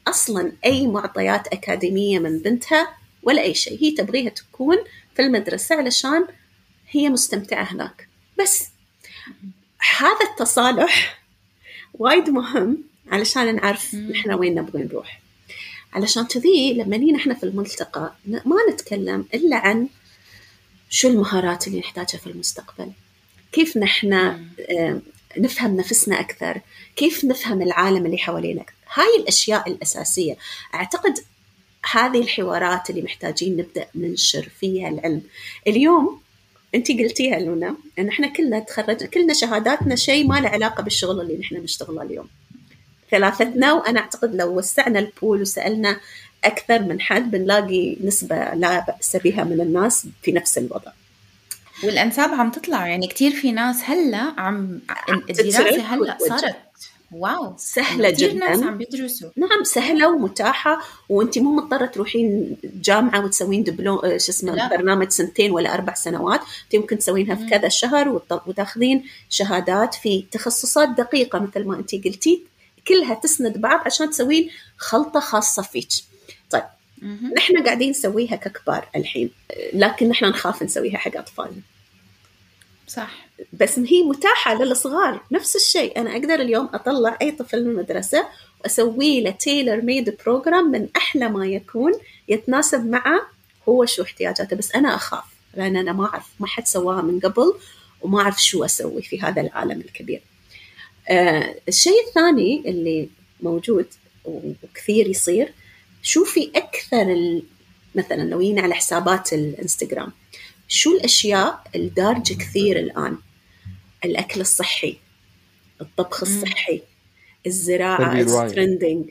[SPEAKER 5] أصلا أي معطيات أكاديمية من بنتها ولا أي شيء، هي تبغيها تكون في المدرسة علشان هي مستمتعة هناك. بس هذا التصالح وايد مهم علشان نعرف نحن وين نبغي نروح. علشان كذي لما نيجي نحن في الملتقى ما نتكلم إلا عن شو المهارات اللي نحتاجها في المستقبل، كيف نحن نفهم نفسنا أكثر، كيف نفهم العالم اللي حوالينا أكثر. هاي الأشياء الأساسية. أعتقد هذه الحوارات اللي محتاجين نبدأ ننشر فيها العلم. اليوم أنتي قلتيها لونا أن إحنا كلنا تخرج، كلنا شهاداتنا شيء ما له علاقة بالشغل اللي نحن نشتغله اليوم ثلاثتنا. وأنا أعتقد لو وسعنا البول وسألنا أكثر من حد بنلاقي نسبة لا بأس بها من الناس في نفس الوضع.
[SPEAKER 4] والأنساب عم تطلع، يعني كتير في ناس هلأ عم الدراسة هلأ صارت واو
[SPEAKER 5] سهلة جدا،
[SPEAKER 4] ناس عم بيدرسوا.
[SPEAKER 5] نعم سهلة ومتاحة، وانتي مو مضطرة تروحين جامعة وتسوين دبلوم شو اسمه برنامج 2 ولا 4 سنوات. انتي ممكن تسوينها في كذا شهر وتاخذين شهادات في تخصصات دقيقة مثل ما انتي قلتي، كلها تسند بعض عشان تسوين خلطة خاصة فيك. طيب نحن قاعدين نسويها ككبار الحين، لكن نحن نخاف نسويها حق أطفالنا.
[SPEAKER 4] صح،
[SPEAKER 5] بس هي متاحة للصغار. نفس الشيء أنا أقدر اليوم أطلع أي طفل من المدرسة وأسوي له تيلر ميد بروجرام من أحلى ما يكون يتناسب معه هو شو احتياجاته. بس أنا أخاف لأن أنا ما أعرف، ما حد سواها من قبل وما أعرف شو أسوي في هذا العالم الكبير. الشيء الثاني اللي موجود وكثير يصير، شوفي أكثر مثلا لو ينا على حسابات الانستغرام شو الأشياء الدارجة كثير الآن. الأكل الصحي، الطبخ الصحي، الزراعة ترندينج،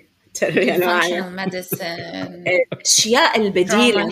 [SPEAKER 5] الأشياء البديلة،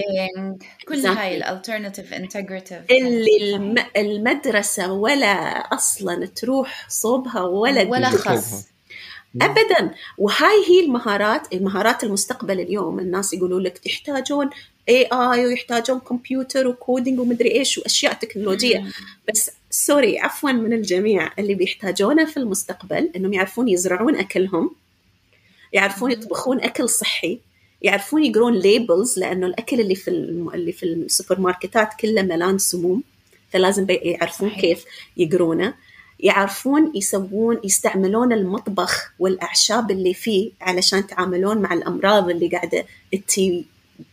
[SPEAKER 4] كل هاي الالترناتيف انتجريتيف
[SPEAKER 5] اللي المدرسة ولا أصلا تروح صوبها ولا
[SPEAKER 4] خص
[SPEAKER 5] أبدا. وهاي هي المهارات المستقبل. اليوم الناس يقولوا لك يحتاجون AI ويحتاجون كمبيوتر وكودينج ومدري إيش وأشياء تكنولوجية. بس سوري عفوا من الجميع، اللي بيحتاجونه في المستقبل إنهم يعرفون يزرعون أكلهم، يعرفون يطبخون أكل صحي، يعرفون يقرون ليبلز، لأنه الأكل اللي في السوبر ماركتات كله ملان سموم، فلازم يعرفون كيف يقرونه، يعرفون يستعملون المطبخ والأعشاب اللي فيه علشان يتعاملون مع الأمراض اللي قاعدة تتي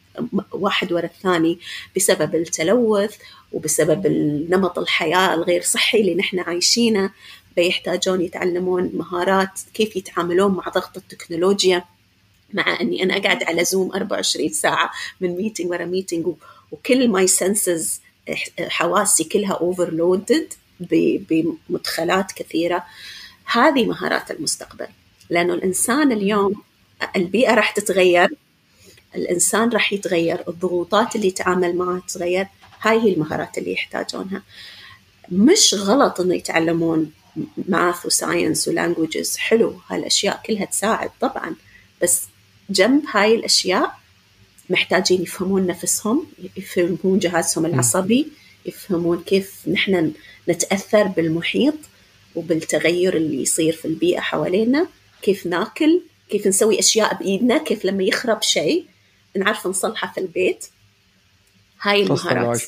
[SPEAKER 5] واحد ورا الثاني بسبب التلوث وبسبب نمط الحياة الغير صحي اللي نحن عايشينه. بيحتاجون يتعلمون مهارات كيف يتعاملون مع ضغط التكنولوجيا، مع أني أنا أقعد على زوم 24 ساعة من ميتينج ورا ميتينج، وكل ماي سنسز حواسي كلها overloaded بمدخلات كثيرة. هذه مهارات المستقبل، لأنه الإنسان اليوم البيئة راح تتغير، الإنسان راح يتغير، الضغوطات اللي يتعامل معها تتغير. هاي هي المهارات اللي يحتاجونها. مش غلط إنه يتعلمون ماث وساينس ولانجويجز، حلو، هالأشياء كلها تساعد طبعا، بس جنب هاي الأشياء محتاجين يفهمون نفسهم، يفهمون جهازهم العصبي، يفهمون كيف نحن نتأثر بالمحيط وبالتغير اللي يصير في البيئة حوالينا، كيف ناكل، كيف نسوي أشياء بإيدنا، كيف لما يخرب شيء نعرف نصلحه في البيت. هاي المهارات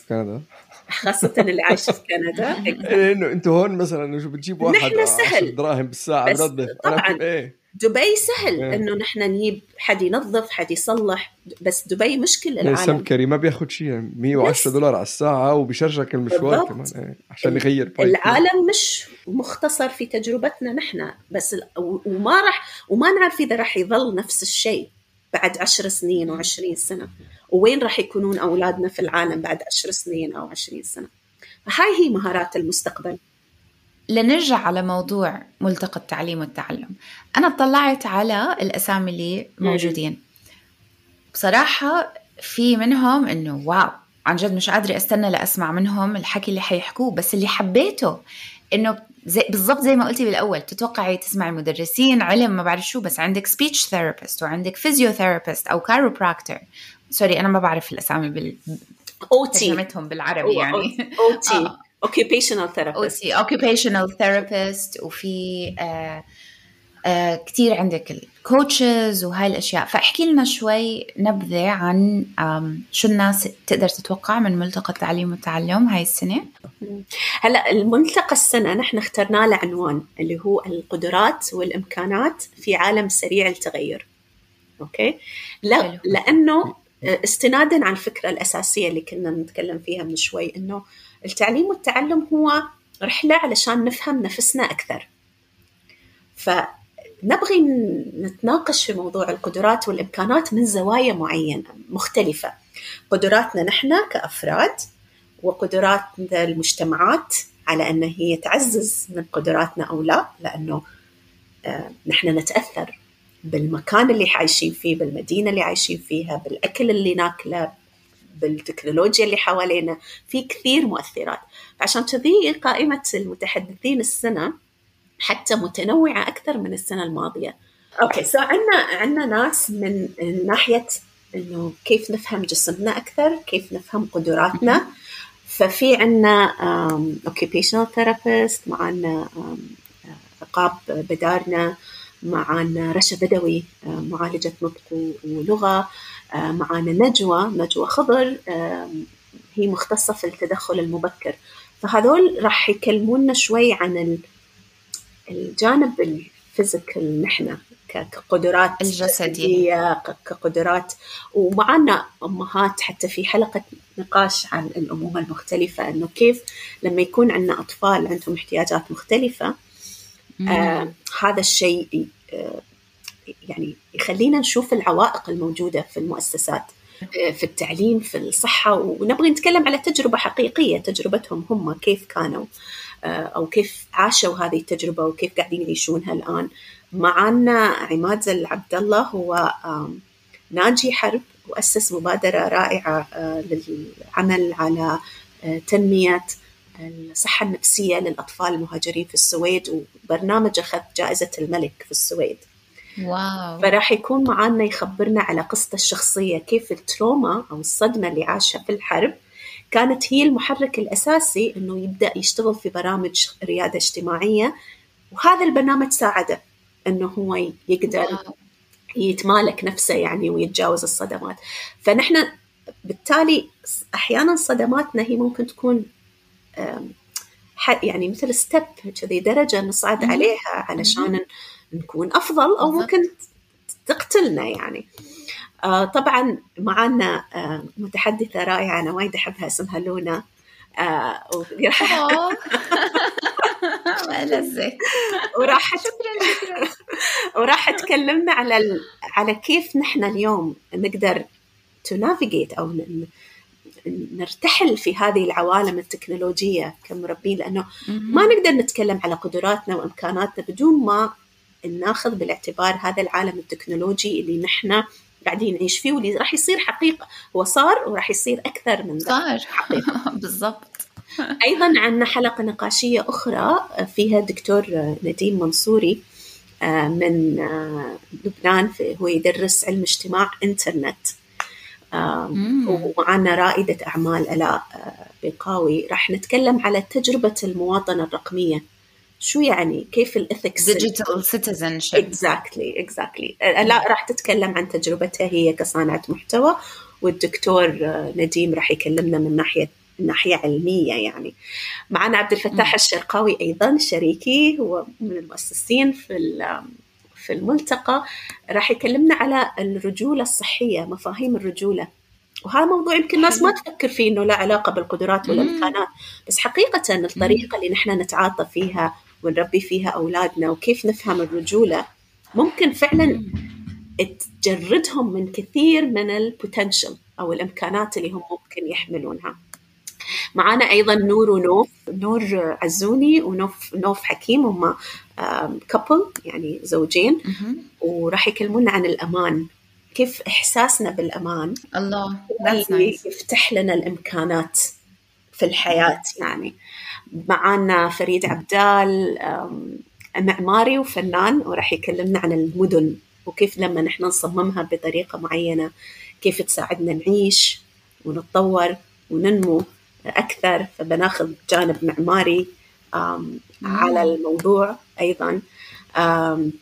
[SPEAKER 5] خاصة اللي عايش في كندا.
[SPEAKER 3] إنه أنتوا هون مثلاً شو بتجيب واحد 10 دراهم بالساعة ينظف.
[SPEAKER 5] طبعاً دبي سهل إنه نحن نجيب حد ينظف، حد يصلح، بس دبي مشكل العالم.
[SPEAKER 3] سمكري ما بياخد شيء، $110 على الساعة وبيشرجك المشوار كمان عشان يغير
[SPEAKER 5] العالم مش مختصر في تجربتنا نحن بس، وما نعرف إذا راح يظل نفس الشيء بعد 10 سنين و20 سنة، وين راح يكونون أولادنا في العالم بعد 10 سنين أو 20 سنة. فهاي هي مهارات المستقبل.
[SPEAKER 4] لنرجع على موضوع ملتقى التعليم والتعلم، أنا اطلعت على الأسامي اللي موجودين. بصراحة في منهم إنه واو، عن جد مش قادرة أستنى لأسمع منهم الحكي اللي حيحكوه. بس اللي حبيته إنه بالضبط زي ما قلتي بالأول، تتوقعي تسمعي مدرسين علم ما بعرف شو، بس عندك speech therapist وعندك physiotherapist أو chiropractor. سوري أنا ما بعرف الأسامي ترجمتهم بالعربي يعني.
[SPEAKER 5] occupational therapist.
[SPEAKER 4] occupational therapist، وفي كتير عندك الكوتشز وهاي الأشياء، فاحكي لنا شوي نبذة عن شو الناس تقدر تتوقع من ملتقى التعليم والتعلم هاي السنة.
[SPEAKER 5] هلأ الملتقى السنة نحن اخترنا له عنوان اللي هو القدرات والإمكانات في عالم سريع التغير. أوكي؟ لا، لأنه استناداً على الفكرة الأساسية اللي كنا نتكلم فيها من شوي، إنه التعليم والتعلم هو رحلة علشان نفهم نفسنا أكثر. فنبغي نتناقش في موضوع القدرات والإمكانات من زوايا معينة مختلفة، قدراتنا نحن كأفراد وقدرات المجتمعات على أن هي تعزز من قدراتنا أو لا، لأنه نحن نتأثر بالمكان اللي عايشين فيه، بالمدينة اللي عايشين فيها، بالأكل اللي ناكله، بالتكنولوجيا اللي حوالينا، في كثير مؤثرات. عشان كذي قائمة المتحدثين السنة حتى متنوعة أكثر من السنة الماضية. أوكي، عنا ناس من ناحية إنه كيف نفهم جسمنا أكثر، كيف نفهم قدراتنا. ففي عنا occupational therapist، معنا عقاب بدارنا، معنا رشا بدوي معالجة نطق ولغة، معنا نجوى خضر هي مختصة في التدخل المبكر. فهذول راح يكلمونا شوي عن الجانب الفيزيكال نحن كقدرات
[SPEAKER 4] الجسدية،
[SPEAKER 5] كقدرات. ومعنا أمهات حتى في حلقة نقاش عن الأمومة المختلفة، إنه كيف لما يكون عندنا أطفال عندهم احتياجات مختلفة هذا الشيء يعني يخلينا نشوف العوائق الموجودة في المؤسسات، في التعليم، في الصحة. ونبغي نتكلم على تجربة حقيقية، تجربتهم هم كيف كانوا أو كيف عاشوا هذه التجربة وكيف قاعدين يعيشونها الآن. معنا عماد زل عبد الله، هو ناجي حرب وأسس مبادرة رائعة للعمل على تنمية الصحة النفسية للأطفال المهاجرين في السويد، وبرنامج أخذ جائزة الملك في السويد.
[SPEAKER 4] واو.
[SPEAKER 5] فراح يكون معنا يخبرنا على قصته الشخصية، كيف التروما أو الصدمة اللي عاشها في الحرب كانت هي المحرك الأساسي إنه يبدأ يشتغل في برامج ريادة اجتماعية، وهذا البرنامج ساعده إنه هو يقدر يتمالك نفسه يعني ويتجاوز الصدمات. فنحن بالتالي أحيانا صدماتنا هي ممكن تكون يعني مثل ستيب كذي، درجة نصعد عليها علشان نكون أفضل، أو ممكن تقتلنا يعني. طبعا معنا متحدثة رائعة أنا وايد أحبها، اسمها لونا. وراح تكلمنا على كيف نحن اليوم نقدر to navigate أو نرتحل في هذه العوالم التكنولوجية كمربين، لأنه ما نقدر نتكلم على قدراتنا وإمكاناتنا بدون ما ناخذ بالاعتبار هذا العالم التكنولوجي اللي نحن قاعدين نعيش فيه، واللي راح يصير حقيقة. هو صار وراح يصير أكثر من ذلك حقيقة.
[SPEAKER 4] بالضبط.
[SPEAKER 5] أيضا عندنا حلقة نقاشية أخرى فيها دكتور نديم منصوري من لبنان، هو يدرس علم اجتماع إنترنت. ومعنا رائدة أعمال ألاء بقاوي، راح نتكلم على تجربة المواطنة الرقمية. شو يعني، كيف الإثكس
[SPEAKER 4] digital citizenship.
[SPEAKER 5] exactly. ألاء راح تتكلم عن تجربتها هي كصانعة محتوى، والدكتور نديم راح يكلمنا من ناحية علمية يعني. معنا عبد الفتاح الشرقاوي أيضا شريكي، هو من المؤسسين في الملتقى، راح يكلمنا على الرجولة الصحية، مفاهيم الرجولة. وهذا موضوع يمكن الناس ما تفكر فيه إنه لا علاقة بالقدرات والإمكانات، بس حقيقة الطريقة اللي نحن نتعاطى فيها ونربي فيها أولادنا وكيف نفهم الرجولة ممكن فعلا تجردهم من كثير من البوتنشل أو الإمكانات اللي هم ممكن يحملونها. معنا أيضا نور ونوف، نور عزوني ونوف حكيم، هم كابل يعني زوجين، وراح يكلمونا عن الأمان، كيف إحساسنا بالأمان
[SPEAKER 4] الله
[SPEAKER 5] يفتح لنا الإمكانات في الحياة يعني. معنا فريد عبدال معماري وفنان، وراح يكلمنا عن المدن وكيف لما نحن نصممها بطريقة معينة كيف تساعدنا نعيش ونتطور وننمو أكثر. فبناخذ جانب معماري على الموضوع أيضا.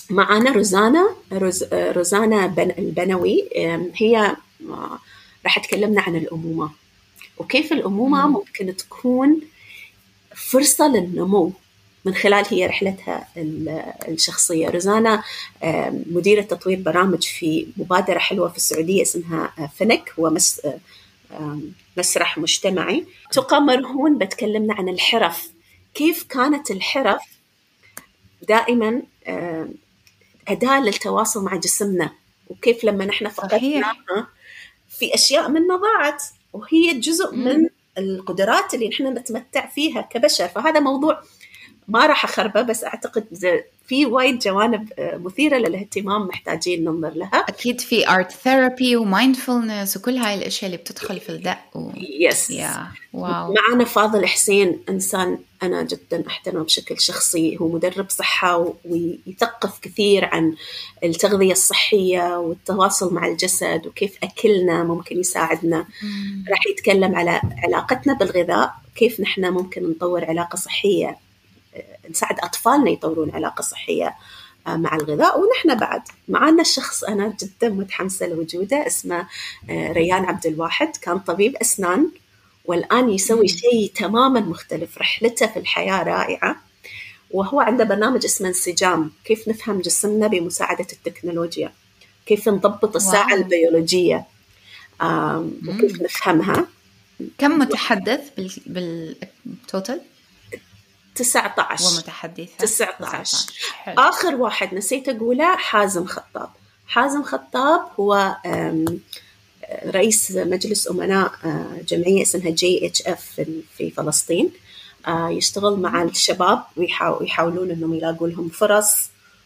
[SPEAKER 5] معنا روزانا البنوي. هي راح تكلمنا عن الأمومة وكيف الأمومة ممكن تكون فرصة للنمو من خلال هي رحلتها الشخصية. روزانا مديرة تطوير برامج في مبادرة حلوة في السعودية اسمها فنك، هو مسرح مجتمعي. تقى مرهون بتكلمنا عن الحرف، كيف كانت الحرف دائما أداة للتواصل مع جسمنا، وكيف لما نحن فقدناها في أشياء منا ضاعت، وهي جزء من القدرات اللي نحن نتمتع فيها كبشر. فهذا موضوع ما راح أخربه، بس أعتقد في وايد جوانب مثيرة للاهتمام محتاجين ننظر لها.
[SPEAKER 4] أكيد في art therapy ومايندفولنس وكل هاي الأشياء اللي بتدخل في الدق
[SPEAKER 5] يس.
[SPEAKER 4] واو.
[SPEAKER 5] معنا فاضل حسين، إنسان أنا جدا أحترمه بشكل شخصي، هو مدرب صحة ويثقف كثير عن التغذية الصحية والتواصل مع الجسد وكيف أكلنا ممكن يساعدنا. راح يتكلم على علاقتنا بالغذاء، كيف نحن ممكن نطور علاقة صحية، نساعد أطفالنا يطورون علاقة صحية مع الغذاء. ونحن بعد معنا شخص أنا جدا متحمسة لوجوده، اسمه ريان عبد الواحد. كان طبيب أسنان والآن يسوي شيء تماما مختلف، رحلته في الحياة رائعة، وهو عنده برنامج اسمه انسجام، كيف نفهم جسمنا بمساعدة التكنولوجيا، كيف نضبط الساعة البيولوجية وكيف نفهمها.
[SPEAKER 4] كم متحدث بالتوتال؟
[SPEAKER 5] 19
[SPEAKER 4] ومتحدثة
[SPEAKER 5] 19. آخر واحد نسيت أقوله حازم خطاب هو رئيس مجلس أمناء جمعية اسمها JHF في فلسطين. يشتغل مع الشباب ويحاولون أنهم يلاقوا لهم فرص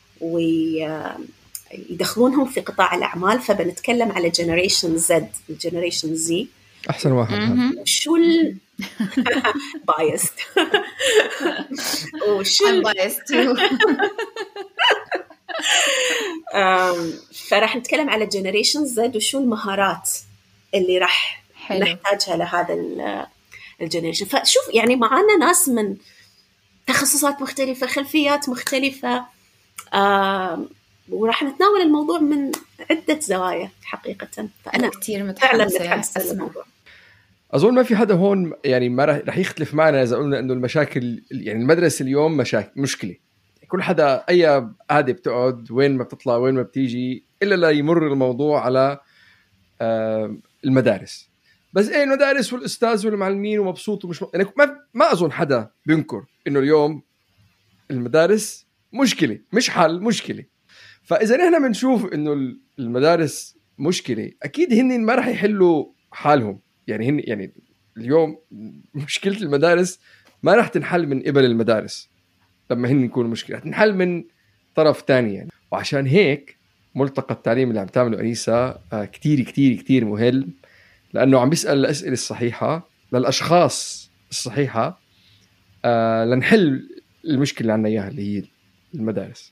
[SPEAKER 5] ويدخلونهم في قطاع الأعمال. فبنتكلم على Generation Z، Generation Z
[SPEAKER 3] أحسن واحد.
[SPEAKER 5] شو بايست وشو
[SPEAKER 4] بايست
[SPEAKER 5] فراح نتكلم على Generation Z وشو المهارات اللي راح نحتاجها لهذا الجنريشن. فشوف يعني معانا ناس من تخصصات مختلفة، خلفيات مختلفة، وراح نتناول الموضوع من عدة زوايا حقيقة. فأنا
[SPEAKER 4] كتير متحمسة
[SPEAKER 5] للموضوع.
[SPEAKER 3] أظن ما في حدا هون يعني ما رح يختلف معنا إذا قلنا إنه المشاكل، يعني المدرسة اليوم مشكلة. كل حدا أي عادة بتقعد وين ما بتطلع وين ما بتيجي إلا لا يمر الموضوع على المدارس. بس إيه المدارس والأستاذ والمعلمين ومبسوط ومش يعني ما أظن حدا بينكر إنه اليوم المدارس مشكلة مش حل مشكلة. فإذا نحن بنشوف إنه المدارس مشكلة، أكيد هن ما رح يحلوا حالهم. يعني هن يعني اليوم مشكلة المدارس ما رح تنحل من قبل المدارس لما هن يكونوا مشكلة، تنحل من طرف تاني يعني. وعشان هيك ملتقى التعليم اللي عم تعمله أنيسة كتير كتير كتير مهم، لأنه عم بيسأل الأسئلة الصحيحة للأشخاص الصحيحة لنحل المشكلة اللي عنا إياها اللي هي المدارس.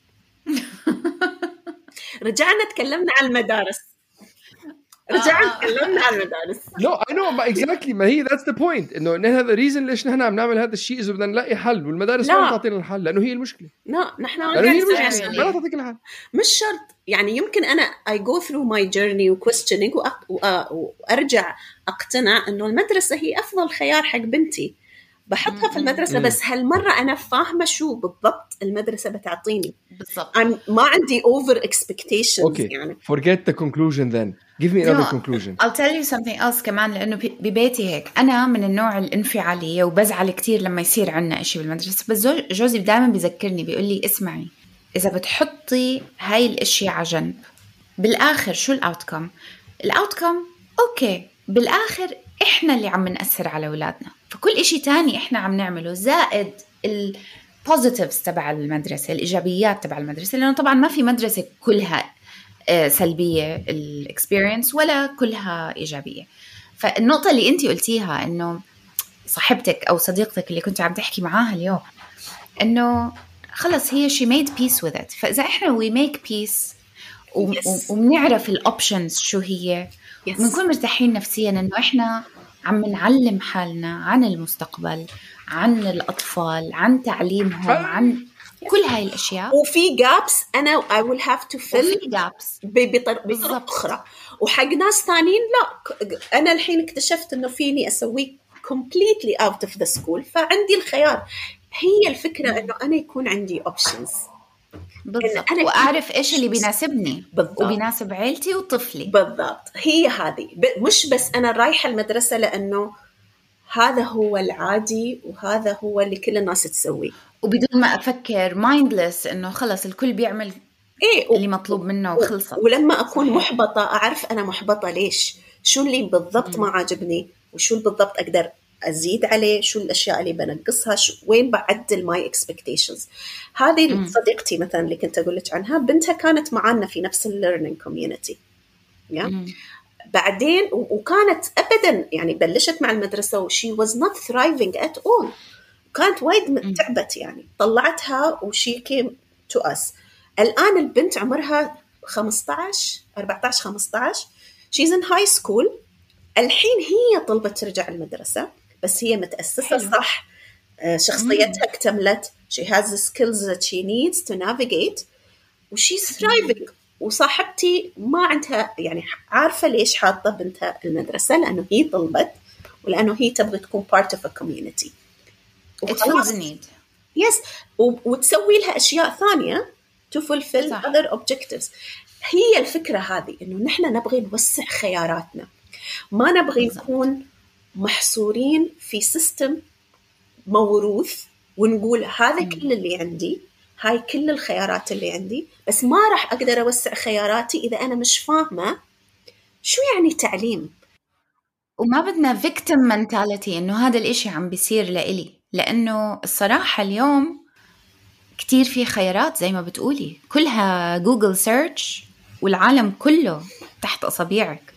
[SPEAKER 5] رجعنا تكلمنا عن المدارس. تكلمنا عن المدارس.
[SPEAKER 3] No, I know, exactly. ما هي that's the point. إنه هذا reason ليش نحن عم نعمل هذا الشيء إذا بدنا نلاقي حل، والمدارس ما تعطينا الحل لأنه هي المشكلة.
[SPEAKER 5] لا نحن
[SPEAKER 3] ما تعطيك الحل.
[SPEAKER 5] مش شرط يعني. يمكن أنا I go through my journey و questioning وأرجع أقتنع إنه المدرسة هي أفضل خيار حق بنتي، بحطها في المدرسة. بس هالمرة أنا فاهمة شو بالضبط المدرسة بتعطيني بالضبط. ما عندي over expectations.
[SPEAKER 3] Okay.
[SPEAKER 5] يعني
[SPEAKER 3] Forget the conclusion then. Give me another conclusion.
[SPEAKER 4] I'll tell you something else كمان، لأنه ببيتي هيك أنا من النوع الانفعالية وبزعل كتير لما يصير عنا إشي بالمدرسة. بس جوزي دائما بيذكرني بيقول لي اسمعي، إذا بتحطي هاي الأشياء على جنب بالآخر شو الأوتكم أوكي، بالآخر إحنا اللي عم نأثر على أولادنا. فكل إشي تاني إحنا عم نعمله زائد البوزيتيفز تبع المدرسة، الإيجابيات تبع المدرسة، لأنه طبعا ما في مدرسة كلها سلبية الإكسبيرينس ولا كلها إيجابية. فالنقطة اللي أنتي قلتيها إنه صاحبتك أو صديقتك اللي كنت عم تحكي معاها اليوم إنه خلص هي she made peace with it. فإذا إحنا we make peace وبنعرف الأوبشنز شو هي، بنكون مرتاحين نفسيا إنه إحنا عم نعلم حالنا عن المستقبل، عن الأطفال، عن تعليمهم، عن كل هاي الأشياء،
[SPEAKER 5] وفي جابس أنا I will have to fill بطرق أخرى. وحق ناس ثانيين لا، أنا الحين اكتشفت إنه فيني أسويه completely out of the school، فعندي الخيار. هي الفكرة إنه أنا يكون عندي options
[SPEAKER 4] بالضبط، وأعرف إيش اللي بيناسبني
[SPEAKER 5] بالضبط،
[SPEAKER 4] وبيناسب عيلتي وطفلي
[SPEAKER 5] بالضبط. هي هذه مش بس أنا رايحة المدرسة لأنه هذا هو العادي وهذا هو اللي كل الناس تسويه،
[SPEAKER 4] وبدون ما أفكر mindless إنه خلص الكل بيعمل اللي مطلوب منه وخلص.
[SPEAKER 5] ولما أكون محبطة أعرف أنا محبطة ليش، شو اللي بالضبط ما عاجبني، وشو بالضبط أقدر أزيد عليه، شو الأشياء اللي بنقصها، وين بعدل my expectations. هذه صديقتي مثلا اللي كنت أقول لك عنها، بنتها كانت معنا في نفس learning community بعدين، وكانت أبدا يعني بلشت مع المدرسة و she was not thriving at all، كانت وايد تعبت يعني. طلعتها و she came to us. الآن البنت عمرها 14-15 she's in high school. الحين هي طلبت ترجع المدرسة، بس هي متأسسة صح، شخصيتها اكتملت، she has the skills that she needs to navigate و she's thriving. وصاحبتي ما عندها يعني عارفة ليش حاطة بنتها المدرسة، لأنه هي طلبت ولأنه هي تبغى تكون part of a community.
[SPEAKER 4] It's a need.
[SPEAKER 5] Yes. وتسوي لها أشياء ثانية to fulfill other objectives. هي الفكرة هذه، إنه نحن نبغي نوسع خياراتنا، ما نبغي نكون محصورين في سيستم موروث ونقول هذا كل اللي عندي، هاي كل الخيارات اللي عندي، بس ما راح أقدر أوسع خياراتي إذا أنا مش فاهمة شو يعني تعليم.
[SPEAKER 4] وما بدنا victim mentality إنه هذا الإشي عم بيصير لإلي، لأنه الصراحة اليوم كتير في خيارات زي ما بتقولي، كلها جوجل سيرش والعالم كله تحت أصابعك.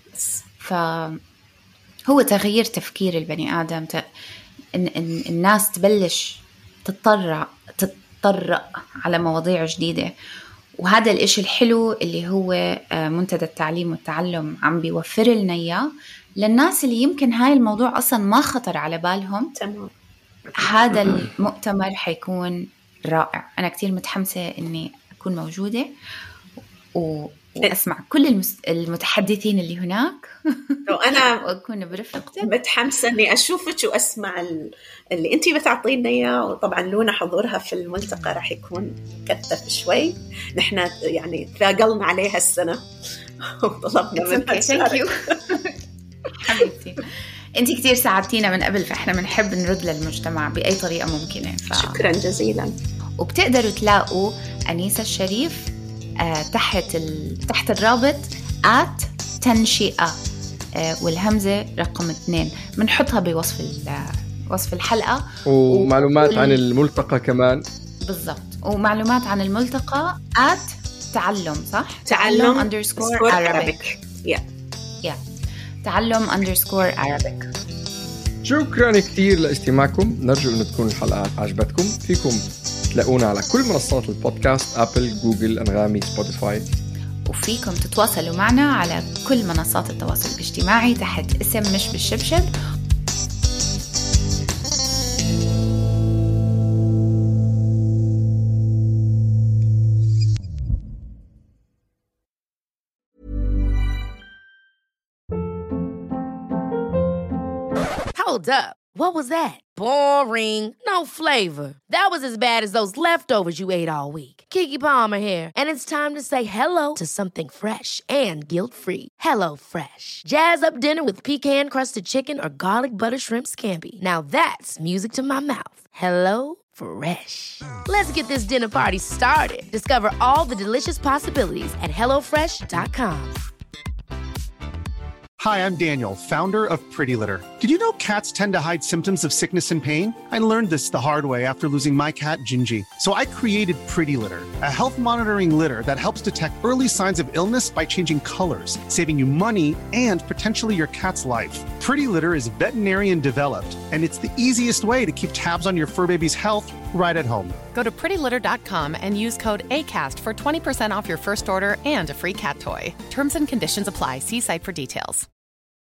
[SPEAKER 4] فهو تغيير تفكير البني آدم، الناس تبلش تتطرق على مواضيع جديدة. وهذا الإشي الحلو اللي هو منتدى التعليم والتعلم عم بيوفر لنا إياه، للناس اللي يمكن هاي الموضوع أصلا ما خطر على بالهم.
[SPEAKER 5] تمام.
[SPEAKER 4] هذا المؤتمر حيكون رائع، أنا كتير متحمسة إني أكون موجودة وأسمع كل المتحدثين اللي هناك
[SPEAKER 5] وأنا
[SPEAKER 4] وأكون برفقتك.
[SPEAKER 5] متحمسة إني أشوفك وأسمع اللي أنتي بتعطينا إياه. وطبعا لونا حضورها في الملتقى راح يكون كثف شوي، نحن يعني ثاقلنا عليها السنة وطلبنا منها
[SPEAKER 4] تشارك. حبيبتي أنتي كتير ساعدتينا من قبل، فإحنا بنحب نرد للمجتمع بأي طريقة ممكنة.
[SPEAKER 5] شكرا جزيلا.
[SPEAKER 4] وبتقدروا تلاقوا أنيسة الشريف تحت الرابط @تنشئة والهمزة رقم 2 بنحطها بوصف الحلقة.
[SPEAKER 3] ومعلومات عن الملتقى كمان.
[SPEAKER 4] بالضبط، ومعلومات عن الملتقى @تعلم صح؟
[SPEAKER 5] تعلم_Arabic.
[SPEAKER 4] تعلم_Arabic.
[SPEAKER 3] شكرا كثير لاستماعكم، نرجو أن تكون الحلقات عجبتكم. فيكم تلاقونا على كل منصات البودكاست، أبل، جوجل، أنغامي، سبوتيفاي.
[SPEAKER 4] وفيكم تتواصلوا معنا على كل منصات التواصل الاجتماعي تحت اسم مش بالشبشب.
[SPEAKER 1] Hold up. What was that? Boring. No flavor. That was as bad as those leftovers you ate all week. Keke Palmer here, and it's time to say hello to something fresh and guilt-free. Hello Fresh. Jazz up dinner with pecan-crusted chicken or garlic butter shrimp scampi. Now that's music to my mouth. Hello Fresh. Let's get this dinner party started. Discover all the delicious possibilities at HelloFresh.com.
[SPEAKER 7] Hi, I'm Daniel, founder of Pretty Litter. Did you know cats tend to hide symptoms of sickness and pain? I learned this the hard way after losing my cat, Gingy. So I created Pretty Litter, a health monitoring litter that helps detect early signs of illness by changing colors, saving you money and potentially your cat's life. Pretty Litter is veterinarian developed, and it's the easiest way to keep tabs on your fur baby's health right at home.
[SPEAKER 8] Go to prettylitter.com and use code ACAST for 20% off your first order and a free cat toy. Terms and conditions apply. See site for details.